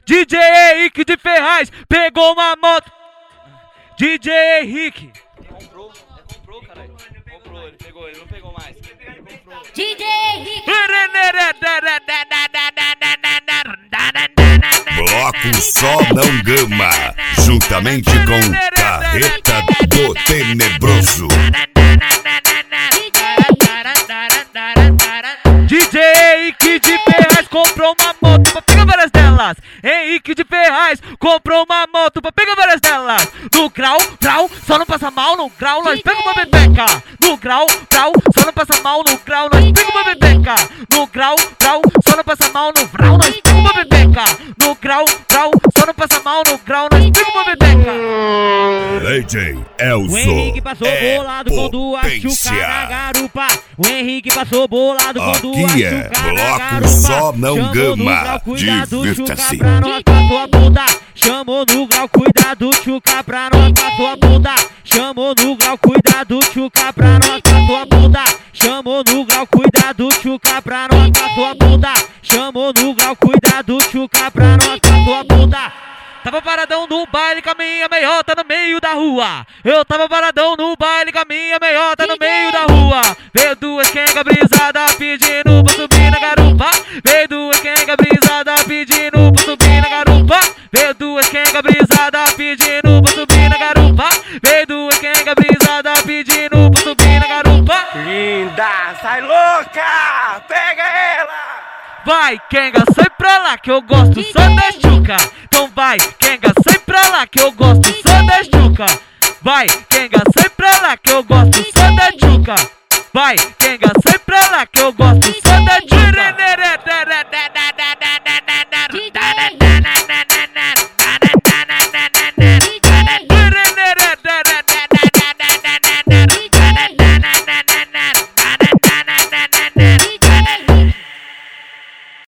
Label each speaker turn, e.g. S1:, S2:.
S1: DJ Henrique de Ferraz pegou uma moto. DJ Henrique.
S2: Comprou, caralho. Comprou, ele pegou, ele não pegou mais.
S3: DJ Henrique.
S4: Bloco Só Não Gama, juntamente com Carreta do Tenebroso.
S1: DJ Henrique de Ferraz comprou uma moto pra pegar várias delas. Henrique de Ferraz comprou uma moto pra pegar várias delas. No grau, só não passa mal. No grau, nós pega uma bebeca. No grau, só não passa mal. No grau, nós pega uma bebeca. No grau, só não passa mal. No grau, nós pega uma bebeca. No grau, só não passa mal. No grau, nós pega uma bebeca.
S4: DJ
S1: O Henrique passou
S4: Elzo
S1: bolado com duas chuca na garupa. O Henrique passou bolado com duas
S4: aqui é
S1: chuca na
S4: Bloco
S1: garupa.
S4: Só Não
S1: Chamou
S4: Gama,
S1: no grau, cuidado,
S4: divirta-se.
S1: chuca pra nós com a sua bunda. Chamou no grau, cuidado, chuca pra nós com a sua bunda. Chamou no grau, cuidado, chuca pra nós com a sua bunda. Chamou no grau, cuidado, chuca pra nós com a sua bunda. Chamou no grau, cuidado, chuca pra nós com a sua bunda. Tava paradão no baile com a minha meiota no meio da rua. Eu tava paradão no baile com a minha meiota no meio da rua. Veio duas quenga brisada pedindo pra subir na garupa. Veio duas quenga brisada pedindo pra subir na garupa. Veio duas quenga brisada pedindo pra subir na garupa. Veio duas quenga brisada pedindo pra subir na garupa.
S2: Linda, sai louca, pega ela.
S1: Vai, quenga, sai pra lá que eu gosto só da chuca. Então vai, quenga, sai pra lá que eu gosto só da chuca. Vai, quenga, sai pra lá que eu gosto só da chuca. Vai, quenga, sai pra lá que eu gosto só da chuca.